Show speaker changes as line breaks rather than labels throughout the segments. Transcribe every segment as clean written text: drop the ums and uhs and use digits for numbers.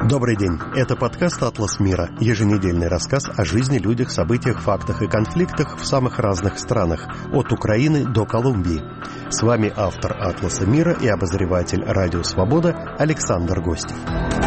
Добрый день. Это подкаст «Атлас мира», еженедельный рассказ о жизни, людях, событиях, фактах и конфликтах в самых разных странах, от Украины до Колумбии. С вами автор «Атласа мира» и обозреватель «Радио Свобода» Александр Гостев.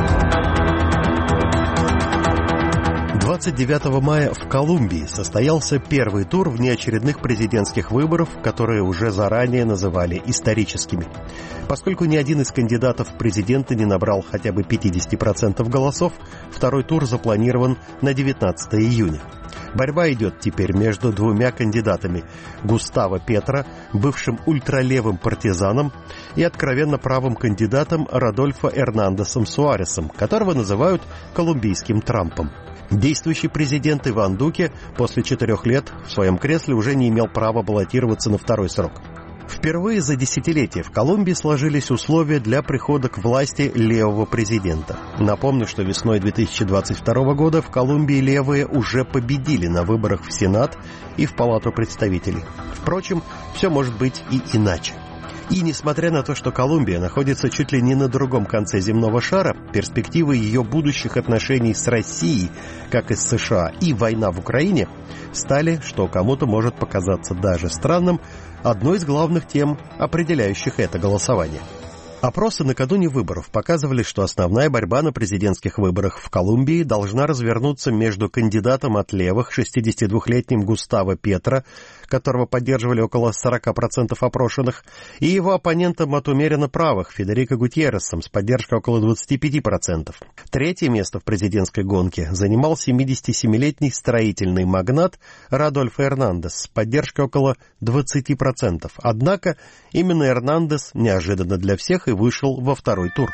29 мая в Колумбии состоялся первый тур внеочередных президентских выборов, которые уже заранее называли историческими. Поскольку ни один из кандидатов в президенты не набрал хотя бы 50% голосов, второй тур запланирован на 19 июня. Борьба идет теперь между двумя кандидатами – Густаво Петро, бывшим ультралевым партизаном, и откровенно правым кандидатом Родольфо Эрнандесом Суаресом, которого называют колумбийским Трампом. Действующий президент Иван Дуке после 4 лет в своем кресле уже не имел права баллотироваться на второй срок. Впервые за десятилетие в Колумбии сложились условия для прихода к власти левого президента. Напомню, что весной 2022 года в Колумбии левые уже победили на выборах в Сенат и в Палату представителей. Впрочем, все может быть и иначе. И несмотря на то, что Колумбия находится чуть ли не на другом конце земного шара, перспективы ее будущих отношений с Россией, как и с США, и война в Украине стали, что кому-то может показаться даже странным, одной из главных тем, определяющих это голосование. Опросы накануне выборов показывали, что основная борьба на президентских выборах в Колумбии должна развернуться между кандидатом от левых, 62-летним Густаво Петро, которого поддерживали около 40% опрошенных, и его оппонентом от умеренно правых, Федерико Гутьерресом, с поддержкой около 25%. Третье место в президентской гонке занимал 77-летний строительный магнат Родольфо Эрнандес с поддержкой около 20%. Однако именно Эрнандес, неожиданно для всех, и вышел во второй тур.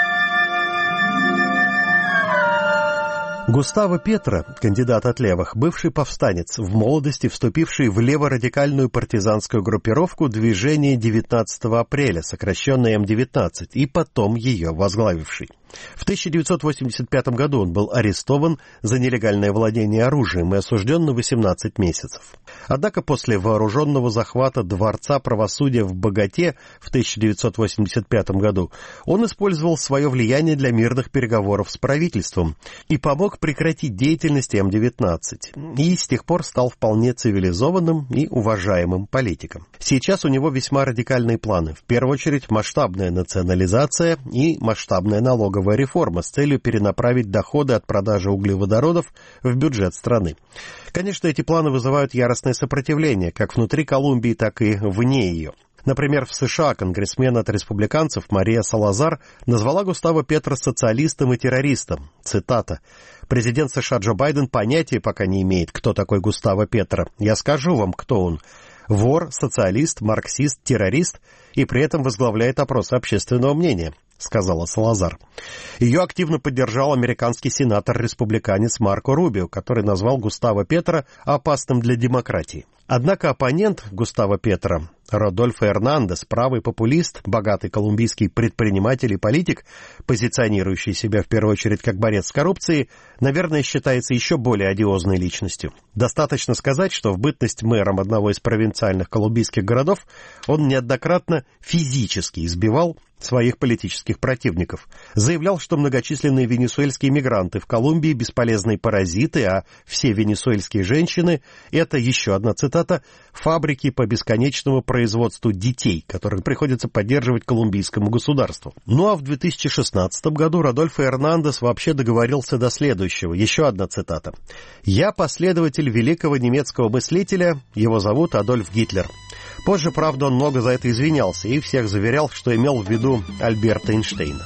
Густаво Петро, кандидат от левых, бывший повстанец, в молодости вступивший в леворадикальную партизанскую группировку «Движение 19 апреля», сокращенное М-19, и потом ее возглавивший. В 1985 году он был арестован за нелегальное владение оружием и осужден на 18 месяцев. Однако после вооруженного захвата Дворца правосудия в Боготе в 1985 году он использовал свое влияние для мирных переговоров с правительством и помог прекратить деятельность М-19, и с тех пор стал вполне цивилизованным и уважаемым политиком. Сейчас у него весьма радикальные планы, в первую очередь масштабная национализация и масштабная налоговая реформа с целью перенаправить доходы от продажи углеводородов в бюджет страны. Конечно, эти планы вызывают яростное сопротивление как внутри Колумбии, так и вне ее. Например, в США конгрессмен от республиканцев Мария Салазар назвала Густаво Петро социалистом и террористом. Цитата. «Президент США Джо Байден понятия пока не имеет, кто такой Густаво Петро. Я скажу вам, кто он. Вор, социалист, марксист, террорист, и при этом возглавляет опросы общественного мнения», — сказала Салазар. Ее активно поддержал американский сенатор-республиканец Марко Рубио, который назвал Густаво Петро опасным для демократии. Однако оппонент Густаво Петро, Родольфо Эрнандес, правый популист, богатый колумбийский предприниматель и политик, позиционирующий себя в первую очередь как борец с коррупцией, наверное, считается еще более одиозной личностью. Достаточно сказать, что в бытность мэром одного из провинциальных колумбийских городов он неоднократно физически избивал своих политических противников. Заявлял, что многочисленные венесуэльские мигранты в Колумбии бесполезные паразиты, а все венесуэльские женщины — это, еще одна цитата, «фабрики по бесконечному производству детей, которых приходится поддерживать колумбийскому государству». Ну а в 2016 году Родольфо Эрнандес вообще договорился до следующего. Еще одна цитата. «Я последователь великого немецкого мыслителя, его зовут Адольф Гитлер». Позже, правда, он много за это извинялся и всех заверял, что имел в виду Альберта Эйнштейна.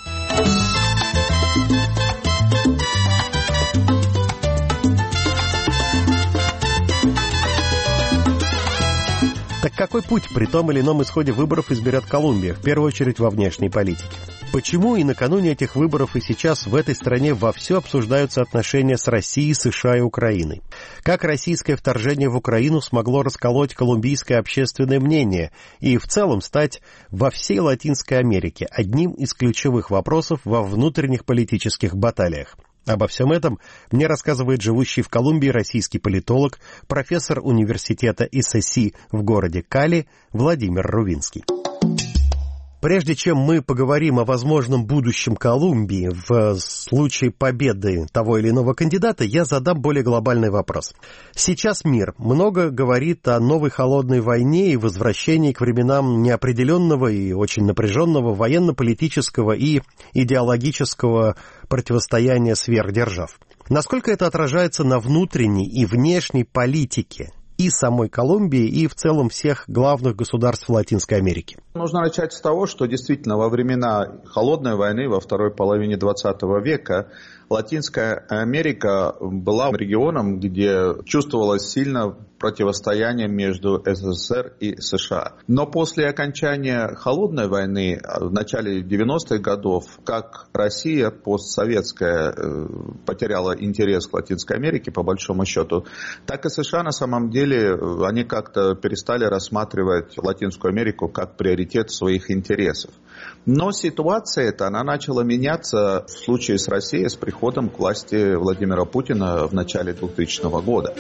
Так какой путь при том или ином исходе выборов изберет Колумбия, в первую очередь во внешней политике? Почему и накануне этих выборов, и сейчас в этой стране вовсю обсуждаются отношения с Россией, США и Украиной? Как российское вторжение в Украину смогло расколоть колумбийское общественное мнение и в целом стать во всей Латинской Америке одним из ключевых вопросов во внутренних политических баталиях? Обо всем этом мне рассказывает живущий в Колумбии российский политолог, профессор университета ИССИ в городе Кали Владимир Рувинский. Прежде чем мы поговорим о возможном будущем Колумбии в случае победы того или иного кандидата, я задам более глобальный вопрос. Сейчас мир много говорит о новой холодной войне и возвращении к временам неопределенного и очень напряженного военно-политического и идеологического противостояния сверхдержав. Насколько это отражается на внутренней и внешней политике и самой Колумбии, и в целом всех главных государств Латинской Америки?
Нужно начать с того, что действительно во времена холодной войны во второй половине 20 века Латинская Америка была регионом, где чувствовалось сильно противостояние между СССР и США. Но после окончания холодной войны в начале 90-х годов, как Россия постсоветская потеряла интерес к Латинской Америке, по большому счету, так и США на самом деле, они как-то перестали рассматривать Латинскую Америку как приоритет своих интересов. Но ситуация эта, она начала меняться в случае с Россией, с приходом к власти Владимира Путина в начале 2000 года.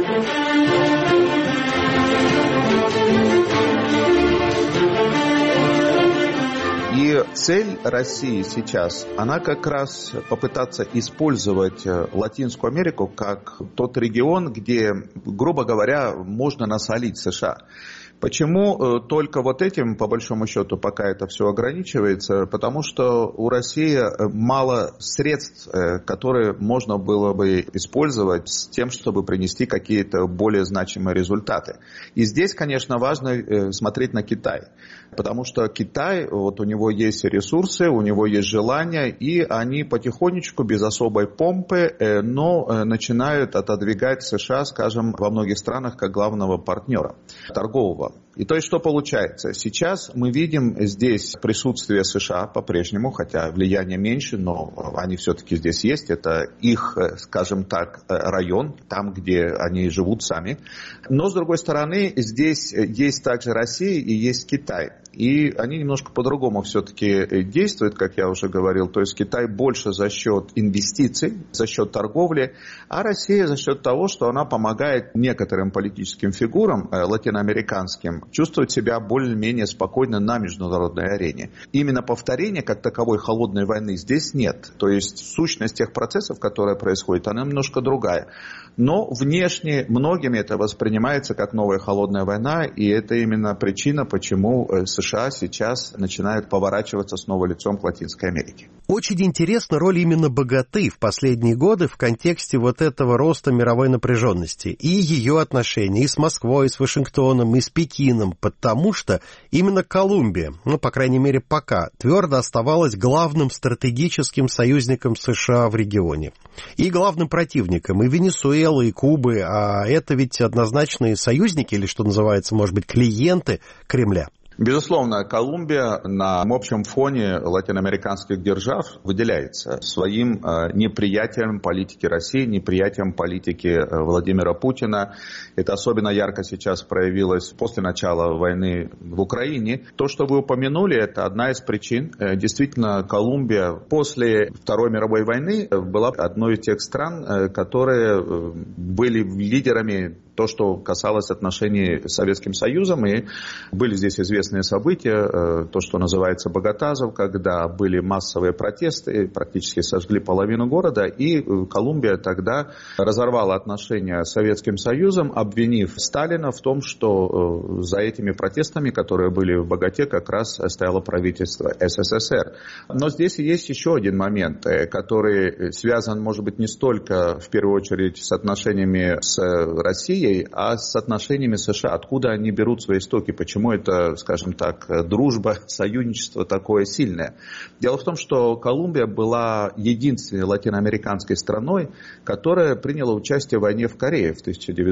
И цель России сейчас, она как раз попытаться использовать Латинскую Америку как тот регион, где, грубо говоря, можно насолить США. Почему только вот этим, по большому счету, пока это все ограничивается? Потому что у России мало средств, которые можно было бы использовать с тем, чтобы принести какие-то более значимые результаты. И здесь, конечно, важно смотреть на Китай. Потому что Китай, вот у него есть ресурсы, у него есть желания, и они потихонечку, без особой помпы, но начинают отодвигать США, скажем, во многих странах как главного партнера торгового. И то есть что получается? Сейчас мы видим здесь присутствие США по-прежнему, хотя влияние меньше, но они все-таки здесь есть. Это их, скажем так, район, там, где они живут сами. Но, с другой стороны, здесь есть также Россия и есть Китай. И они немножко по-другому все-таки действуют, как я уже говорил. То есть Китай больше за счет инвестиций, за счет торговли, а Россия за счет того, что она помогает некоторым политическим фигурам латиноамериканским чувствовать себя более-менее спокойно на международной арене. Именно повторения как таковой холодной войны здесь нет. То есть сущность тех процессов, которые происходят, она немножко другая. Но внешне многими это воспринимается как новая холодная война, и это именно причина, почему США сейчас начинают поворачиваться снова лицом к Латинской Америке.
Очень интересна роль именно богаты в последние годы в контексте вот этого роста мировой напряженности и ее отношений и с Москвой, и с Вашингтоном, и с Пекином, потому что именно Колумбия, по крайней мере пока, твердо оставалась главным стратегическим союзником США в регионе. И главным противником и Венесуэлы, и Кубы, а это ведь однозначные союзники, или, что называется, может быть, клиенты Кремля.
Безусловно, Колумбия на общем фоне латиноамериканских держав выделяется своим неприятием политики России, неприятием политики Владимира Путина. Это особенно ярко сейчас проявилось после начала войны в Украине. То, что вы упомянули, это одна из причин. Действительно, Колумбия после Второй мировой войны была одной из тех стран, которые были лидерами, то, что касалось отношений с Советским Союзом, и были здесь известные события, то, что называется Богатазов, когда были массовые протесты, практически сожгли половину города, и Колумбия тогда разорвала отношения с Советским Союзом, обвинив Сталина в том, что за этими протестами, которые были в Боготе, как раз стояло правительство СССР. Но здесь есть еще один момент, который связан, может быть, не столько, в первую очередь, с отношениями с Россией, а с отношениями США. Откуда они берут свои истоки? Почему это, скажем так, дружба, союзничество такое сильное? Дело в том, что Колумбия была единственной латиноамериканской страной, которая приняла участие в войне в Корее в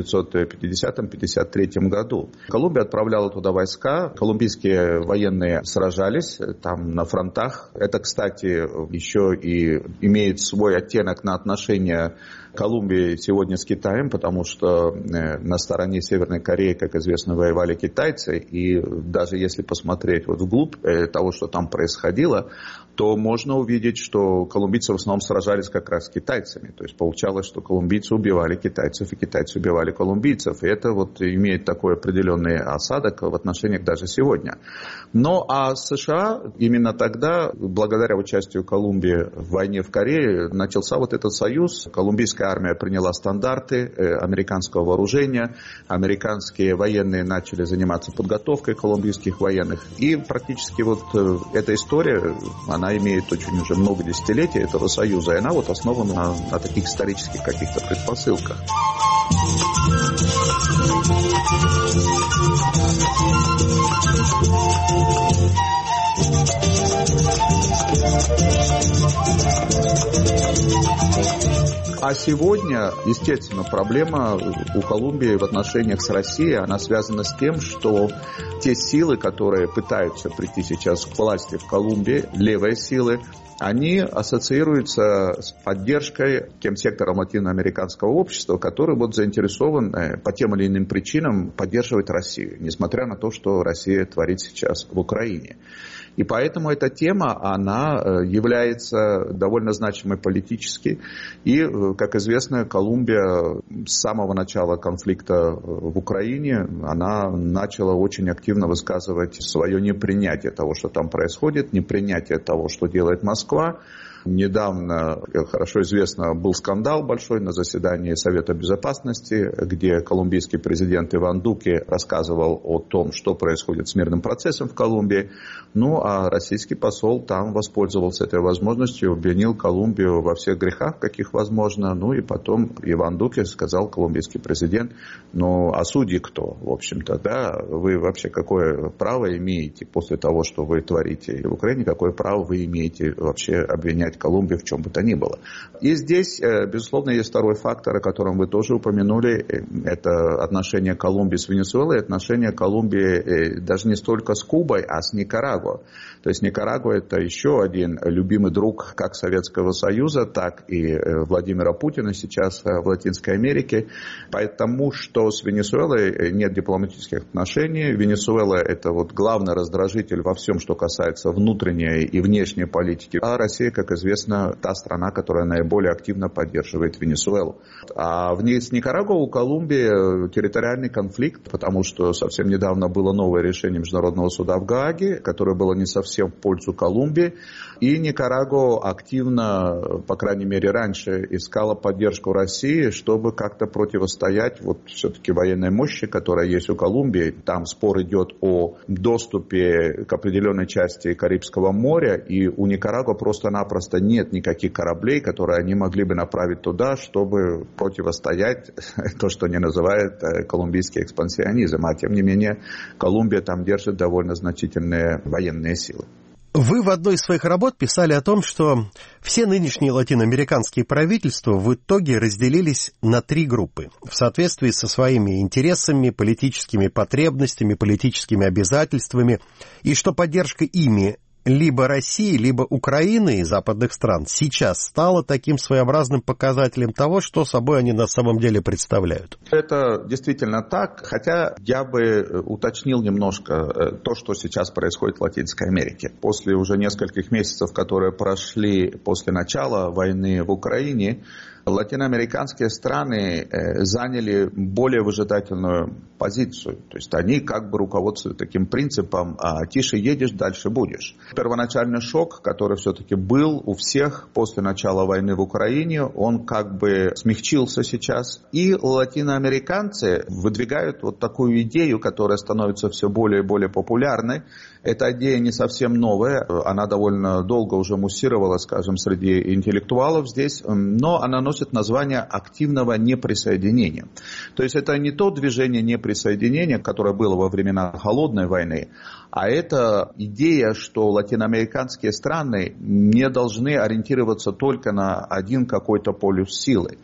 1950-53 году. Колумбия отправляла туда войска, колумбийские военные сражались там на фронтах. Это, кстати, еще и имеет свой оттенок на отношения Колумбии сегодня с Китаем, потому что на стороне Северной Кореи, как известно, воевали китайцы. И даже если посмотреть вот вглубь того, что там происходило, то можно увидеть, что колумбийцы в основном сражались как раз с китайцами. То есть получалось, что колумбийцы убивали китайцев, и китайцы убивали колумбийцев. И это вот имеет такой определенный осадок в отношениях даже сегодня. Но а США именно тогда, благодаря участию Колумбии в войне в Корее, начался вот этот союз. Колумбийская армия приняла стандарты американского вооружения. Американские военные начали заниматься подготовкой колумбийских военных. И практически вот эта история, она имеет очень уже много десятилетий этого союза, и она вот основана на таких исторических каких-то предпосылках. А сегодня, естественно, проблема у Колумбии в отношениях с Россией, она связана с тем, что те силы, которые пытаются прийти сейчас к власти в Колумбии, левые силы, они ассоциируются с поддержкой тем сектором латиноамериканского общества, который вот заинтересован по тем или иным причинам поддерживать Россию, несмотря на то, что Россия творит сейчас в Украине. И поэтому эта тема, она является довольно значимой политически. И, как известно, Колумбия с самого начала конфликта в Украине, она начала очень активно высказывать свое непринятие того, что там происходит, непринятие того, что делает Москва. Недавно, хорошо известно, был скандал большой на заседании Совета Безопасности, где колумбийский президент Иван Дуке рассказывал о том, что происходит с мирным процессом в Колумбии. Ну, а российский посол там воспользовался этой возможностью, обвинил Колумбию во всех грехах, каких возможно. Ну, и потом Иван Дуке сказал, колумбийский президент, ну, а судьи кто, в общем-то, да? Вы вообще какое право имеете после того, что вы творите в Украине, какое право вы имеете вообще обвинять Колумбию в чем бы то ни было. И здесь, безусловно, есть второй фактор, о котором вы тоже упомянули. Это отношения Колумбии с Венесуэлой, отношения Колумбии даже не столько с Кубой, а с Никарагуа. То есть Никарагуа — это еще один любимый друг как Советского Союза, так и Владимира Путина сейчас в Латинской Америке. Потому что с Венесуэлой нет дипломатических отношений. Венесуэла — это вот главный раздражитель во всем, что касается внутренней и внешней политики. А Россия, как известно, та страна, которая наиболее активно поддерживает Венесуэлу. А с Никарагуа у Колумбии территориальный конфликт, потому что совсем недавно было новое решение Международного суда в Гааге, которое было не совсем в пользу Колумбии. И Никарагуа активно, по крайней мере раньше, искала поддержку России, чтобы как-то противостоять вот все-таки военной мощи, которая есть у Колумбии. Там спор идет о доступе к определенной части Карибского моря, и у Никарагуа просто-напросто нет никаких кораблей, которые они могли бы направить туда, чтобы противостоять то, что они называют колумбийский экспансионизм. А тем не менее, Колумбия там держит довольно значительные военные силы.
Вы в одной из своих работ писали о том, что все нынешние латиноамериканские правительства в итоге разделились на 3 группы в соответствии со своими интересами, политическими потребностями, политическими обязательствами, и что поддержка ими либо России, либо Украины и западных стран сейчас стало таким своеобразным показателем того, что собой они на самом деле представляют.
Это действительно так, хотя я бы уточнил немножко то, что сейчас происходит в Латинской Америке. После уже нескольких месяцев, которые прошли после начала войны в Украине, латиноамериканские страны заняли более выжидательную позицию. То есть они как бы руководствуют таким принципом: тише едешь, дальше будешь. Первоначальный шок, который все-таки был у всех после начала войны в Украине, он как бы смягчился сейчас. И латиноамериканцы выдвигают вот такую идею, которая становится все более и более популярной. Эта идея не совсем новая, она довольно долго уже муссировала, скажем, среди интеллектуалов здесь, но она носит название активного неприсоединения. То есть это не то движение неприсоединения, которое было во времена Холодной войны, а это идея, что латиноамериканские страны не должны ориентироваться только на один какой-то полюс силы.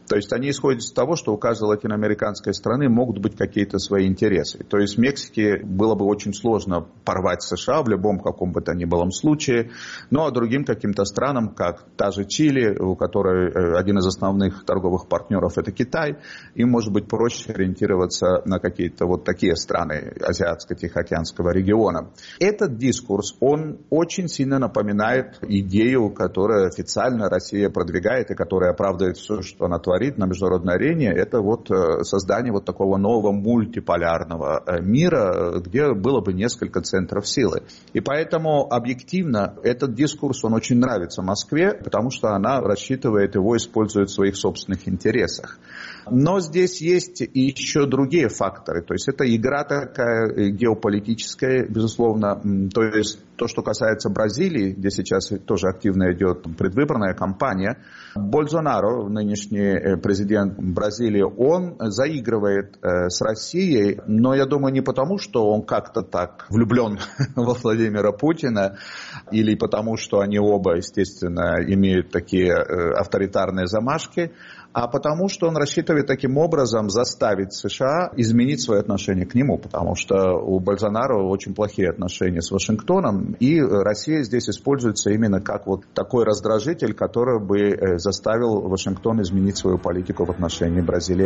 То есть они исходят из того, что у каждой латиноамериканской страны могут быть какие-то свои интересы. То есть Мексике было бы очень сложно порвать США в любом каком бы то ни было случае. Ну а другим каким-то странам, как та же Чили, у которой один из основных торговых партнеров это Китай, им может быть проще ориентироваться на какие-то вот такие страны Азиатско-Тихоокеанского региона. Этот дискурс, он очень сильно напоминает идею, которую официально Россия продвигает и которая оправдывает все, что она творит на международной арене. Это вот создание вот такого нового мультиполярного мира, где было бы несколько центров силы. И поэтому объективно этот дискурс, он очень нравится Москве, потому что она рассчитывает его, использует в своих собственных интересах. Но здесь есть и еще другие факторы. То есть это игра такая геополитическая, безусловно. То есть то, что касается Бразилии, где сейчас тоже активно идет предвыборная кампания, Больсонаро, нынешний президент Бразилии, он заигрывает с Россией, но я думаю не потому, что он как-то так влюблен во Владимира Путина, или потому, что они оба, естественно, имеют такие авторитарные замашки, а потому что он рассчитывает таким образом заставить США изменить свое отношение к нему, потому что у Больсонаро очень плохие отношения с Вашингтоном, и Россия здесь используется именно как вот такой раздражитель, который бы заставил Вашингтон изменить свою политику в отношении Бразилии.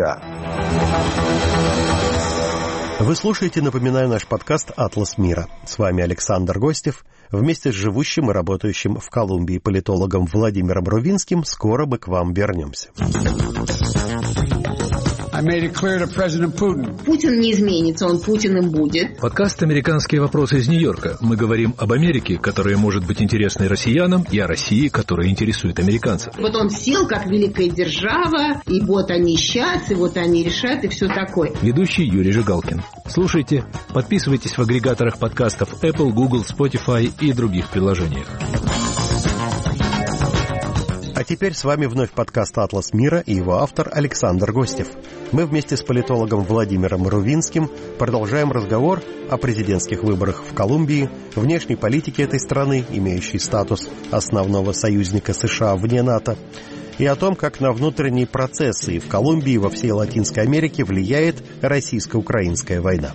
Вы слушаете, напоминаю, наш подкаст «Атлас мира». С вами Александр Гостев. Вместе с живущим и работающим в Колумбии политологом Владимиром Рувинским скоро мы к вам вернемся.
Путин не изменится, он Путиным будет.
Подкаст «Американские вопросы» из Нью-Йорка. Мы говорим об Америке, которая может быть интересной россиянам, и о России, которая интересует американцев.
Вот он сел как великая держава, и вот они сейчас, и вот они решат, и все такое.
Ведущий Юрий Жигалкин. Слушайте, подписывайтесь в агрегаторах подкастов Apple, Google, Spotify и других приложениях.
А теперь с вами вновь подкаст «Атлас мира» и его автор Александр Гостев. Мы вместе с политологом Владимиром Рувинским продолжаем разговор о президентских выборах в Колумбии, внешней политике этой страны, имеющей статус основного союзника США вне НАТО, и о том, как на внутренние процессы и в Колумбии, и во всей Латинской Америке влияет российско-украинская война.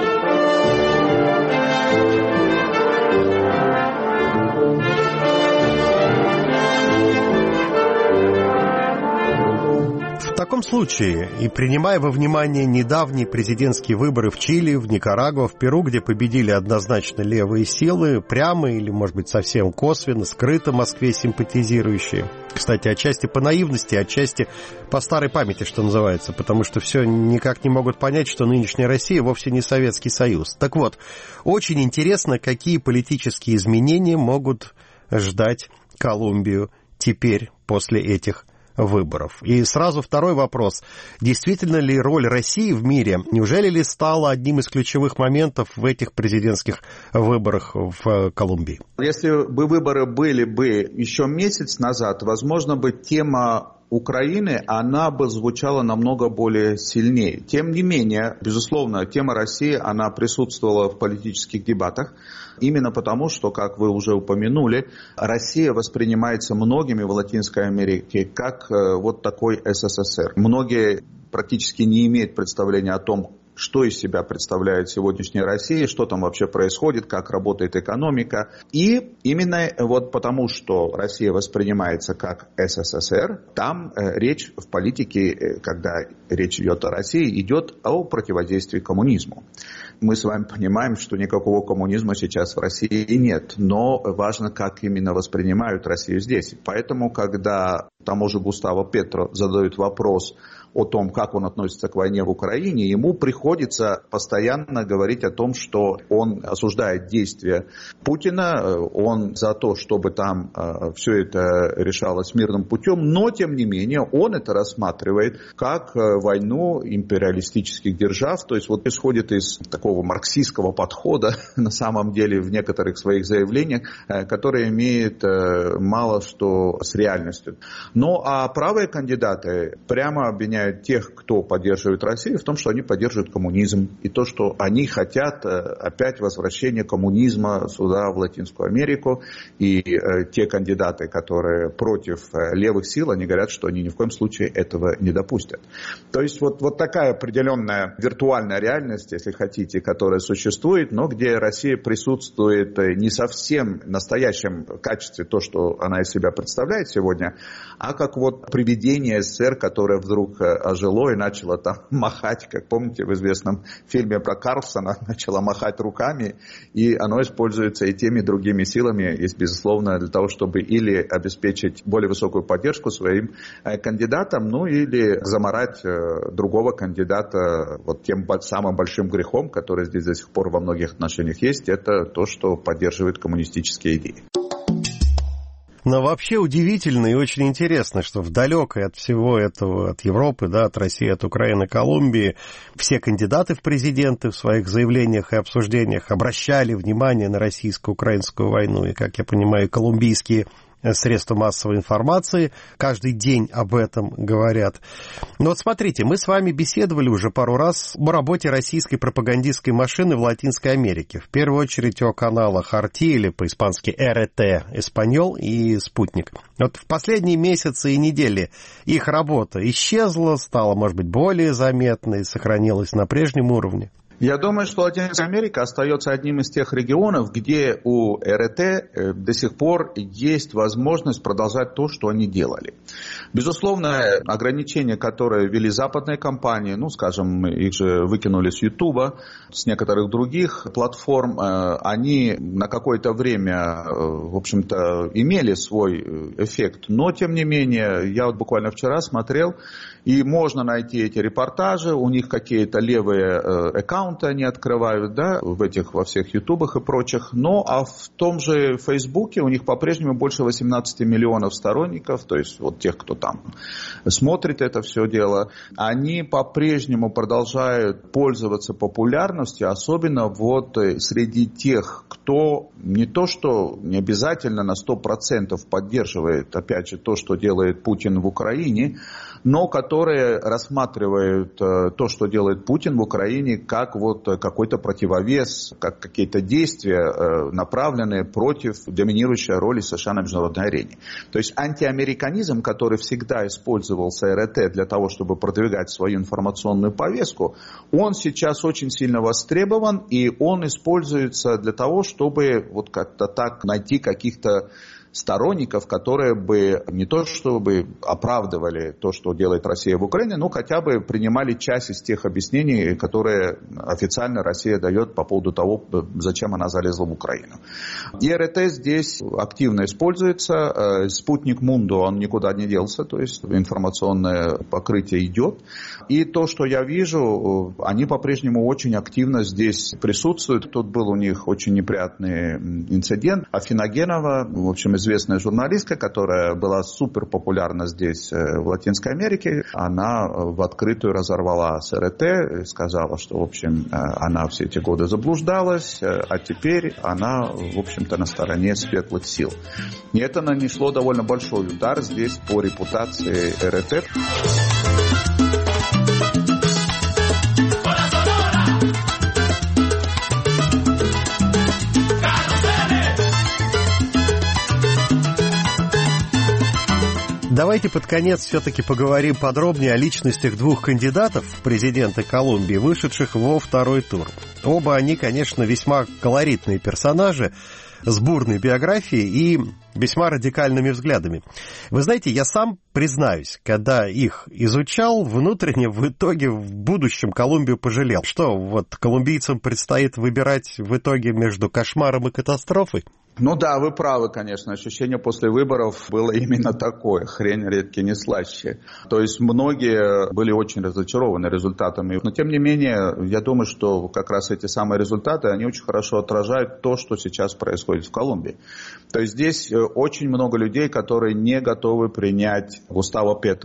В таком случае, и принимая во внимание недавние президентские выборы в Чили, в Никарагуа, в Перу, где победили однозначно левые силы, прямо или, может быть, совсем косвенно, скрыто Москве симпатизирующие. Кстати, отчасти по наивности, отчасти по старой памяти, что называется, потому что все никак не могут понять, что нынешняя Россия вовсе не Советский Союз. Так вот, очень интересно, какие политические изменения могут ждать Колумбию теперь после этих выборов. И сразу второй вопрос. Действительно ли роль России в мире, неужели ли стала одним из ключевых моментов в этих президентских выборах в Колумбии?
Если бы выборы были бы еще месяц назад, возможно бы тема Украины, она бы звучала намного более сильнее. Тем не менее, безусловно, тема России, она присутствовала в политических дебатах, именно потому, что, как вы уже упомянули, Россия воспринимается многими в Латинской Америке как вот такой СССР. Многие практически не имеют представления о том, что из себя представляет сегодняшняя Россия, что там вообще происходит, как работает экономика. И именно вот потому, что Россия воспринимается как СССР, там речь в политике, когда речь идет о России, идет о противодействии коммунизму. Мы с вами понимаем, что никакого коммунизма сейчас в России нет, но важно, как именно воспринимают Россию здесь. Поэтому, когда тому же Густаво Петро задают вопрос о том, как он относится к войне в Украине, ему приходится постоянно говорить о том, что он осуждает действия Путина, он за то, чтобы там все это решалось мирным путем, но, тем не менее, он это рассматривает как войну империалистических держав, то есть вот исходит из такого марксистского подхода, на самом деле, в некоторых своих заявлениях, который имеет мало что с реальностью. Ну, а правые кандидаты прямо обвиняют тех, кто поддерживает Россию, в том, что они поддерживают коммунизм. И то, что они хотят опять возвращения коммунизма сюда, в Латинскую Америку. И те кандидаты, которые против левых сил, они говорят, что они ни в коем случае этого не допустят. То есть вот такая определенная виртуальная реальность, если хотите, которая существует, но где Россия присутствует не совсем в настоящем качестве, то, что она из себя представляет сегодня, а как вот привидение СССР, которое вдруг ожило и начало там махать, как помните в известном фильме про Карлсона, начало махать руками, и оно используется и теми, и другими силами, и, безусловно, для того, чтобы или обеспечить более высокую поддержку своим кандидатам, ну или заморать другого кандидата вот тем самым большим грехом, который здесь до сих пор во многих отношениях есть, это то, что поддерживает коммунистические идеи.
Но вообще удивительно и очень интересно, что в далекой от всего этого, от Европы, да, от России, от Украины, Колумбии, все кандидаты в президенты в своих заявлениях и обсуждениях обращали внимание на российско-украинскую войну, и, как я понимаю, колумбийские средства массовой информации каждый день об этом говорят. Но вот смотрите, мы с вами беседовали уже пару раз о работе российской пропагандистской машины в Латинской Америке. В первую очередь о каналах RT, или по-испански РТ, Эспаньол и Спутник. Вот в последние месяцы и недели их работа исчезла, стала, может быть, более заметной, сохранилась на прежнем уровне.
Я думаю, что Латинская Америка остается одним из тех регионов, где у РТ до сих пор есть возможность продолжать то, что они делали. Безусловно, ограничения, которые ввели западные компании, ну, скажем, их же выкинули с Ютуба, с некоторых других платформ, они на какое-то время, в общем-то, имели свой эффект. Но, тем не менее, я вот буквально вчера смотрел, и можно найти эти репортажи, у них какие-то левые аккаунты они открывают, да, во всех ютубах и прочих. Но а в том же Фейсбуке у них по-прежнему больше 18 миллионов сторонников, то есть вот тех, кто там смотрит это все дело. Они по-прежнему продолжают пользоваться популярностью, особенно вот среди тех, кто не то что не обязательно на 100% поддерживает, опять же, то, что делает Путин в Украине, но которые рассматривают то, что делает Путин в Украине, как вот какой-то противовес, как какие-то действия, направленные против доминирующей роли США на международной арене. То есть антиамериканизм, который всегда использовался РТ для того, чтобы продвигать свою информационную повестку, он сейчас очень сильно востребован, и он используется для того, чтобы вот как-то так найти каких-то сторонников, которые бы не то чтобы оправдывали то, что делает Россия в Украине, но хотя бы принимали часть из тех объяснений, которые официально Россия дает по поводу того, зачем она залезла в Украину. И РТ здесь активно используется. Спутник Мунду, он никуда не делся, то есть информационное покрытие идет. И то, что я вижу, они по-прежнему очень активно здесь присутствуют. Тут был у них очень неприятный инцидент. Афиногенова, в общем, известная журналистка, которая была супер популярна здесь, в Латинской Америке, она в открытую разорвала с РТ, сказала, что, в общем, она все эти годы заблуждалась, а теперь она, в общем-то, на стороне светлых сил. И это нанесло довольно большой удар здесь по репутации РТ.
Давайте под конец все-таки поговорим подробнее о личностях двух кандидатов в президенты Колумбии, вышедших во второй тур. Оба они, конечно, весьма колоритные персонажи с бурной биографией и весьма радикальными взглядами. Вы знаете, я сам, признаюсь, когда их изучал, внутренне в итоге в будущем Колумбию пожалел. Что, вот колумбийцам предстоит выбирать в итоге между кошмаром и катастрофой?
Ну да, вы правы, конечно. Ощущение после выборов было именно такое. Хрень редки не слаще. То есть многие были очень разочарованы результатами. Но тем не менее, я думаю, что как раз эти самые результаты, они очень хорошо отражают то, что сейчас происходит в Колумбии. То есть здесь очень много людей, которые не готовы принять Густаво Петру.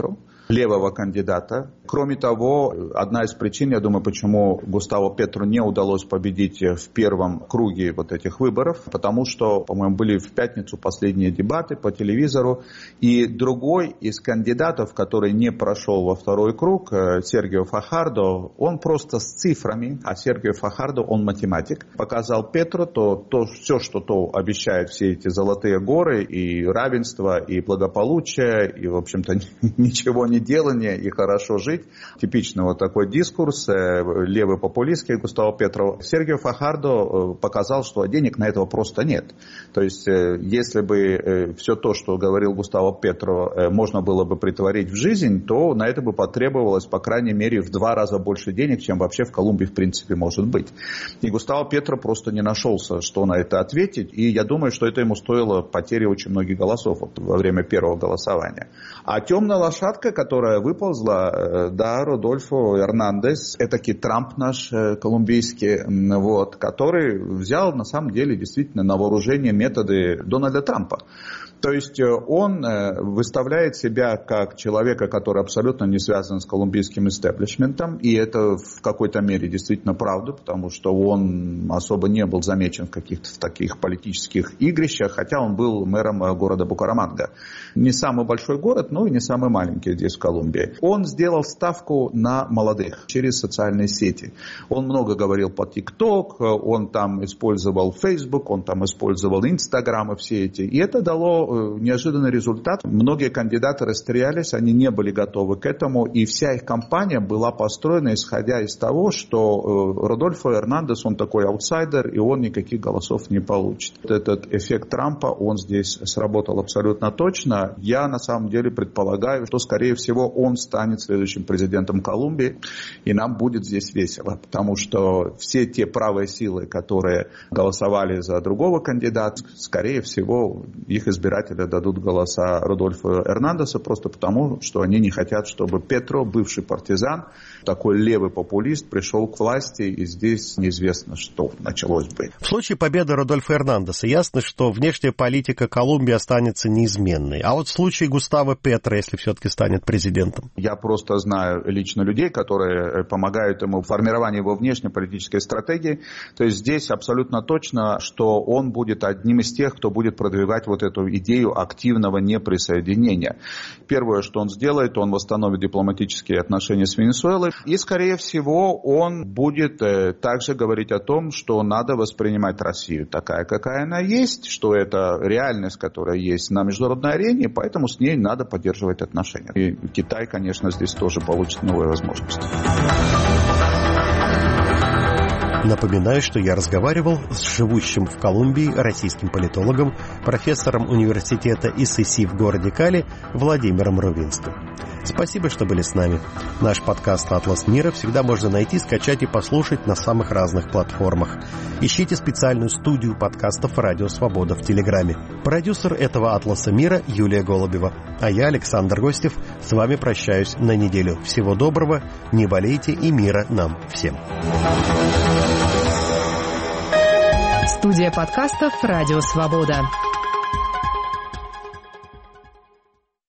левого кандидата. Кроме того, одна из причин, я думаю, почему Густаво Петру не удалось победить в первом круге вот этих выборов, потому что, по-моему, были в пятницу последние дебаты по телевизору, и другой из кандидатов, который не прошел во второй круг, Сергио Фахардо, он просто с цифрами, а Сергио Фахардо, он математик, показал Петру все, что обещает все эти золотые горы, и равенство, и благополучие, и, в общем-то, ничего не делание, и хорошо жить. Типичный вот такой дискурс, левый популистский Густаво Петру. Сергио Фахардо показал, что денег на этого просто нет. То есть, если бы все то, что говорил Густаво Петру, можно было бы притворить в жизнь, то на это бы потребовалось, по крайней мере, в 2 раза больше денег, чем вообще в Колумбии, в принципе, может быть. И Густаво Петру просто не нашелся, что на это ответить. И я думаю, что это ему стоило потери очень многих голосов во время первого голосования. А темная лошадка, которая выползла, да, Родольфо Эрнандес, этакий Трамп наш колумбийский, вот, который взял, на самом деле, действительно на вооружение методы Дональда Трампа. То есть он выставляет себя как человека, который абсолютно не связан с колумбийским истеблишментом, и это в какой-то мере действительно правда, потому что он особо не был замечен в каких-то таких политических игрищах, хотя он был мэром города Букараманга. Не самый большой город, но и не самый маленький здесь в Колумбии. Он сделал ставку на молодых через социальные сети. Он много говорил по TikTok, он там использовал Facebook, он там использовал Instagram и все эти, и это дало неожиданный результат. Многие кандидаты растерялись, они не были готовы к этому, и вся их кампания была построена, исходя из того, что Родольфо Эрнандес, он такой аутсайдер, и он никаких голосов не получит. Этот эффект Трампа, он здесь сработал абсолютно точно. Я на самом деле предполагаю, что, скорее всего, он станет следующим президентом Колумбии, и нам будет здесь весело, потому что все те правые силы, которые голосовали за другого кандидата, скорее всего, их избиратели дадут голоса Родольфо Эрнандесу просто потому, что они не хотят, чтобы Петро, бывший партизан, такой левый популист, пришел к власти, и здесь неизвестно, что началось бы.
В случае победы Родольфо Эрнандеса ясно, что внешняя политика Колумбии останется неизменной. А вот в случае Густаво Петро, если все-таки станет президентом?
Я просто знаю лично людей, которые помогают ему в формировании его внешнеполитической стратегии. То есть здесь абсолютно точно, что он будет одним из тех, кто будет продвигать вот эту идею активного неприсоединения. Первое, что он сделает, он восстановит дипломатические отношения с Венесуэлой. И, скорее всего, он будет также говорить о том, что надо воспринимать Россию такая, какая она есть, что это реальность, которая есть на международной арене, поэтому с ней надо поддерживать отношения. И Китай, конечно, здесь тоже получит новые возможности.
Напоминаю, что я разговаривал с живущим в Колумбии российским политологом, профессором университета ИССИ в городе Кали Владимиром Рувинским. Спасибо, что были с нами. Наш подкаст «Атлас мира» всегда можно найти, скачать и послушать на самых разных платформах. Ищите специальную студию подкастов «Радио Свобода» в Телеграме. Продюсер этого «Атласа мира» Юлия Голубева. А я, Александр Гостев, с вами прощаюсь на неделю. Всего доброго, не болейте и мира нам всем.
Студия подкастов «Радио Свобода».